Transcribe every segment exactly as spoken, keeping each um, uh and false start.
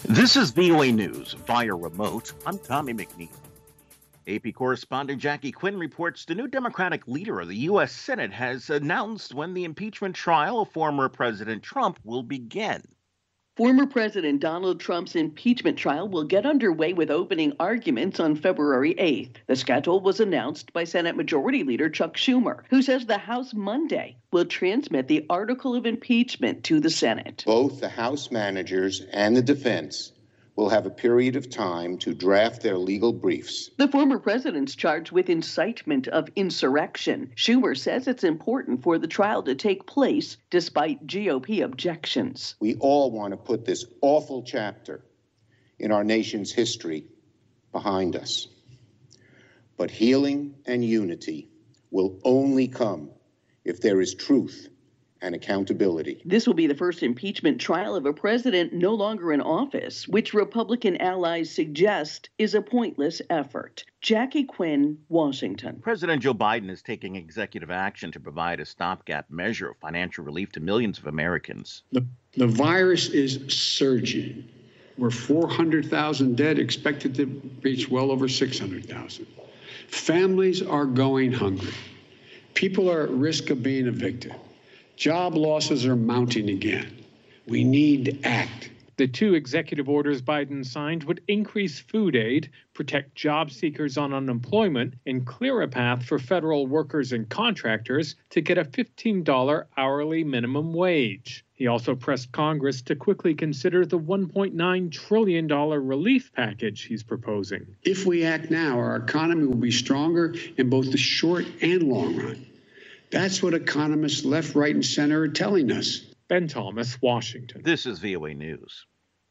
This is V O A News via remote. I'm Tommy McNeil. A P correspondent Jackie Quinn reports the new Democratic leader of the U S Senate has announced when the impeachment trial of former President Trump will begin. Former President Donald Trump's impeachment trial will get underway with opening arguments on February eighth. The schedule was announced by Senate Majority Leader Chuck Schumer, who says the House Monday will transmit the article of impeachment to the Senate. Both the House managers and the defense will have a period of time to draft their legal briefs. The former president's charged with incitement of insurrection. Schumer says it's important for the trial to take place despite G O P objections. We all want to put this awful chapter in our nation's history behind us. But healing and unity will only come if there is truth and accountability. This will be the first impeachment trial of a president no longer in office, which Republican allies suggest is a pointless effort. Jackie Quinn, Washington. President Joe Biden is taking executive action to provide a stopgap measure of financial relief to millions of Americans. The, the virus is surging. We're four hundred thousand dead, expected to reach well over six hundred thousand. Families are going hungry. People are at risk of being evicted. Job losses are mounting again. We need to act. The two executive orders Biden signed would increase food aid, protect job seekers on unemployment, and clear a path for federal workers and contractors to get a fifteen dollars hourly minimum wage. He also pressed Congress to quickly consider the one point nine trillion dollars relief package he's proposing. If we act now, our economy will be stronger in both the short and long run. That's what economists left, right, and center are telling us. Ben Thomas, Washington. This is V O A News.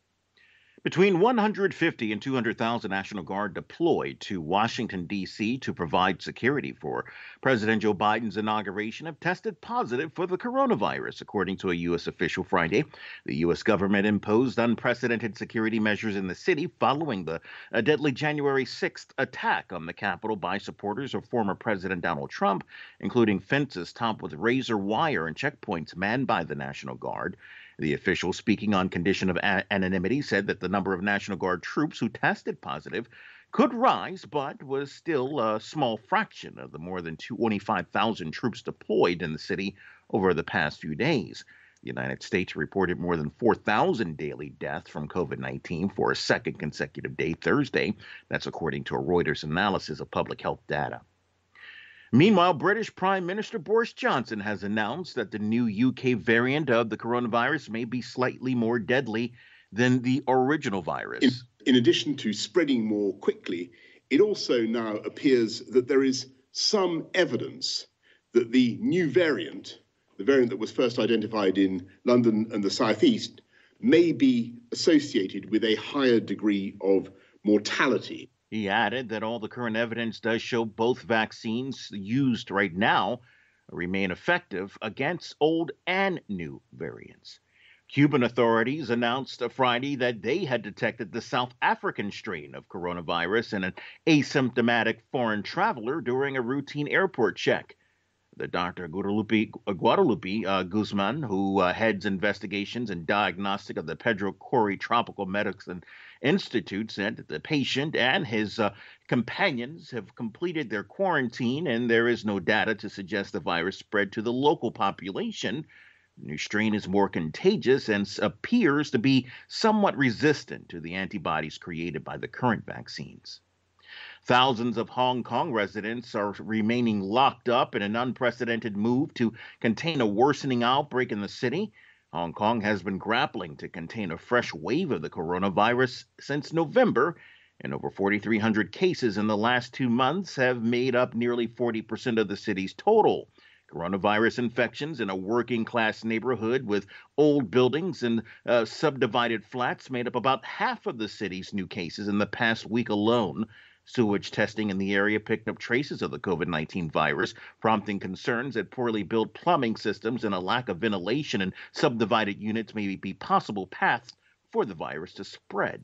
Between one hundred fifty and two hundred thousand National Guard deployed to Washington, D C to provide security for President Joe Biden's inauguration have tested positive for the coronavirus, according to a U S official Friday. The U S government imposed unprecedented security measures in the city following the uh, deadly January sixth attack on the Capitol by supporters of former President Donald Trump, including fences topped with razor wire and checkpoints manned by the National Guard. The official, speaking on condition of a- anonymity, said that the number of National Guard troops who tested positive could rise, but was still a small fraction of the more than twenty-five thousand troops deployed in the city over the past few days. The United States reported more than four thousand daily deaths from COVID nineteen for a second consecutive day Thursday. That's according to a Reuters analysis of public health data. Meanwhile, British Prime Minister Boris Johnson has announced that the new U K variant of the coronavirus may be slightly more deadly than the original virus. In, in addition to spreading more quickly, it also now appears that there is some evidence that the new variant, the variant that was first identified in London and the southeast, may be associated with a higher degree of mortality. He added that all the current evidence does show both vaccines used right now remain effective against old and new variants. Cuban authorities announced Friday that they had detected the South African strain of coronavirus in an asymptomatic foreign traveler during a routine airport check. The Doctor Guadalupe, Guadalupe uh, Guzman, who uh, heads investigations and diagnostic of the Pedro Corey Tropical Medicine Institute, said that the patient and his uh, companions have completed their quarantine, and there is no data to suggest the virus spread to the local population. The new strain is more contagious and appears to be somewhat resistant to the antibodies created by the current vaccines. Thousands of Hong Kong residents are remaining locked up in an unprecedented move to contain a worsening outbreak in the city. Hong Kong has been grappling to contain a fresh wave of the coronavirus since November, and over forty-three hundred cases in the last two months have made up nearly forty percent of the city's total. Coronavirus infections in a working-class neighborhood with old buildings and uh, subdivided flats made up about half of the city's new cases in the past week alone. Sewage testing in the area picked up traces of the COVID nineteen virus, prompting concerns that poorly built plumbing systems and a lack of ventilation in subdivided units may be possible paths for the virus to spread.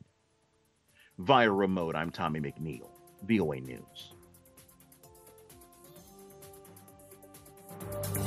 Via remote, I'm Tommy McNeil, V O A News.